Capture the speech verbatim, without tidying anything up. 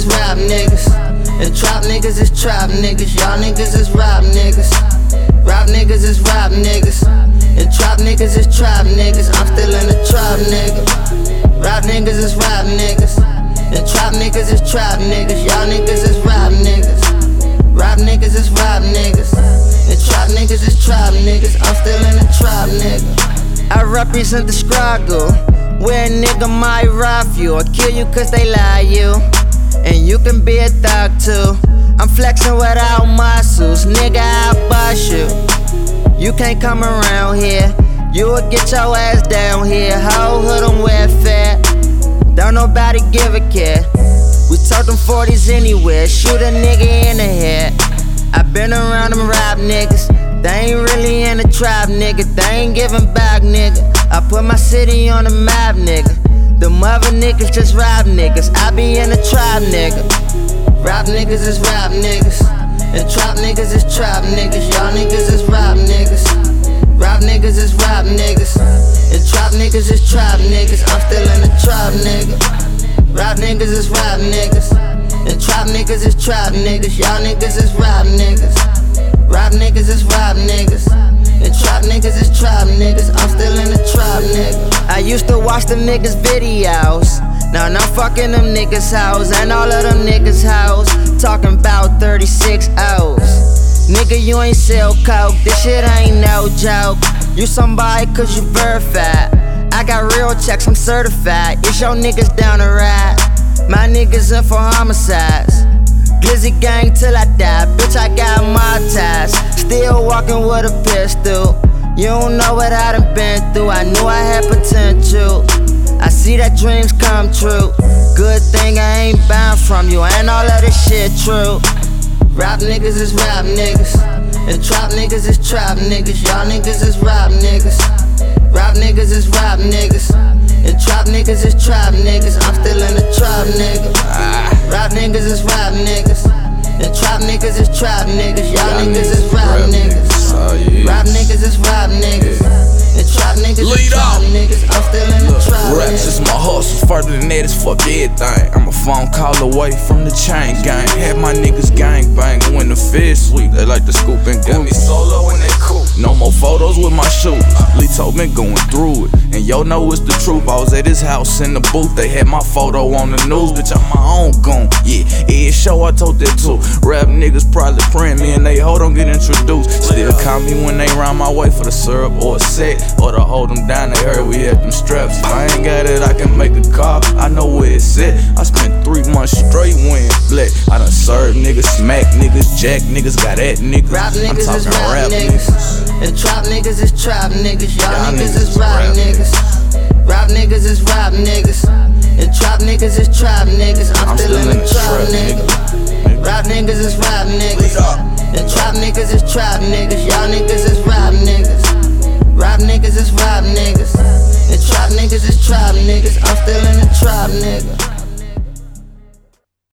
is rap niggas, and trap niggas is trap niggas. Y'all niggas is rap niggas. Rap niggas is rap niggas, and trap niggas is trap niggas. I'm still in the trap, nigga. Rap niggas is rap niggas, and trap niggas is trap niggas. Y'all niggas is rap niggas. Rap niggas is rap niggas, and trap niggas is trap niggas. I'm still in the trap, nigga. I represent the struggle, where a nigga might rob you or kill you cause they lie you, and you can be a thug too. I'm flexing without muscles, nigga, I'll bust you. You can't come around here, you will get your ass down here. Whole hood on welfare, don't nobody give a care. We tote them forties anywhere, shoot a nigga in the head. I been around them rap niggas, they ain't really in the trap, nigga. They ain't giving back, nigga. I put my city on the map, nigga. Them other niggas just rap niggas, I be in the trap, nigga. Rap niggas is rap niggas, and trap niggas is trap niggas. Y'all niggas is rap niggas. Rap niggas is rap niggas, and trap niggas is trap niggas. I'm still in the trap, nigga. Rap niggas is rap niggas, and trap niggas is trap niggas. Y'all niggas is rap niggas. Rap niggas is rap niggas, and trap niggas is trap niggas. I'm still in the trap, nigga. I used to watch them niggas videos, now I'm fucking them niggas house, and all of them niggas house talking about thirty-six O's. Nigga, you ain't sell coke, this shit ain't no joke. You somebody cause you verified, I got real checks, I'm certified. It's your niggas down the ride, my niggas in for homicides. Glizzy gang till I die, bitch, I got my ties. Still walking with a pistol, you don't know what I done been through. I knew I had potential, I see that dreams come true. Good thing I ain't bound from you, and all of this shit true. Rap niggas is rap niggas, and trap niggas is trap niggas. Y'all niggas is rap niggas. Rap niggas is rap niggas, and trap niggas is trap niggas. I'm still in the trap, nigga. Rap niggas is rap niggas, and trap niggas is trap niggas. Y'all niggas is rap niggas. Rap niggas is rap niggas, and trap niggas is trap niggas. I'm still in the trap. Raps is my hustle, further than that is fuck everything. I'm a phone call away from the chain gang. Had my niggas gang bang when the feds sweep. They like to scoop and got me solo in that coupe. No more photos with my shoes, Lito been going through it, and yo know it's the truth. I was at his house in the booth, they had my photo on the news. Bitch, I'm my own goon, yeah, every show I told that too. Rap niggas probably praying me and they hoe don't get introduced. Still call me when they round my way for the syrup or a set, or to hold them down, they heard we had them straps. If I ain't got it, I can make a call, I know where it's at. I spent three months straight wearing black. I done served niggas, smack niggas, jack niggas, got at niggas. Rap niggas I'm is talking rap, rap niggas, niggas, and trap niggas is trap niggas. Y'all Y'all niggas niggas is rap rap niggas. Rap niggas is rap niggas, and trap niggas is trap niggas. I'm, I'm still in the trap, trap, nigga. nigga. Rap niggas is rap niggas, and trap niggas is trap niggas. Y'all niggas is rap niggas. Rap niggas is rap niggas, and trap niggas is trap niggas. I'm still in the trap, nigga.